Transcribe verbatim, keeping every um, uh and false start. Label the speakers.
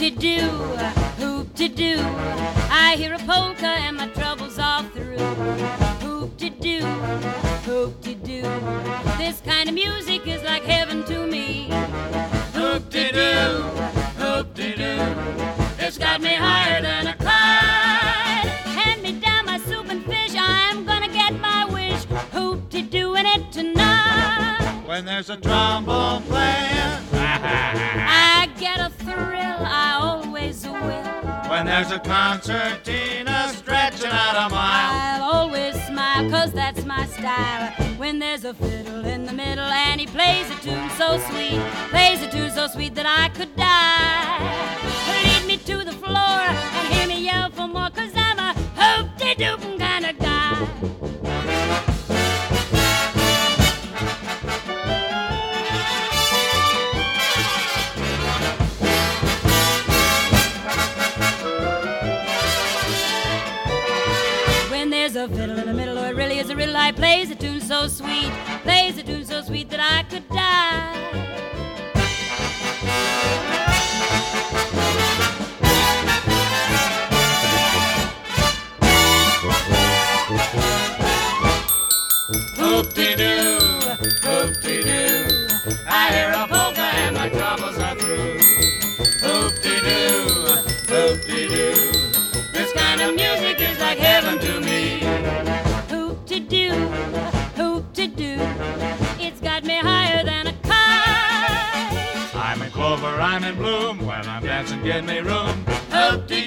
Speaker 1: Hoop-de-doo, hoop-de-doo, I hear a polka and my trouble's all through. Hoop-de-doo, hoop-de-doo, this kind of music is like heaven to me. Hoop-de-doo, hoop-de-doo, it's got me higher than a kite. Hand me down my soup and fish, I'm gonna get my wish. Hoop-de-dooing it tonight.
Speaker 2: When there's a trombone playing,
Speaker 1: I get a thrill, I always will.
Speaker 2: when there's a concertina stretching out a mile,
Speaker 1: I'll always smile, cause that's my style. When there's a fiddle in the middle and he plays a tune so sweet, plays a tune so sweet that I could die. Lead me to the floor and hear me yell for more, cause I'm a hoop-de-doop kind of guy. There's a fiddle in the middle, or it really is a riddle. I plays a tune so sweet, plays a tune so sweet that I could die.
Speaker 2: hoop-de-doo, hoop-de-doo, I hear a polka and my troubles are through. Hoop-de-doo, hoop-de-doo, this kind of music is like heaven to me.
Speaker 1: Hoop-de-doo, hoop-de-doo, it's got me higher than a kite.
Speaker 2: I'm in clover, I'm in bloom, when I'm dancing, give me room. Hoop-de-doo.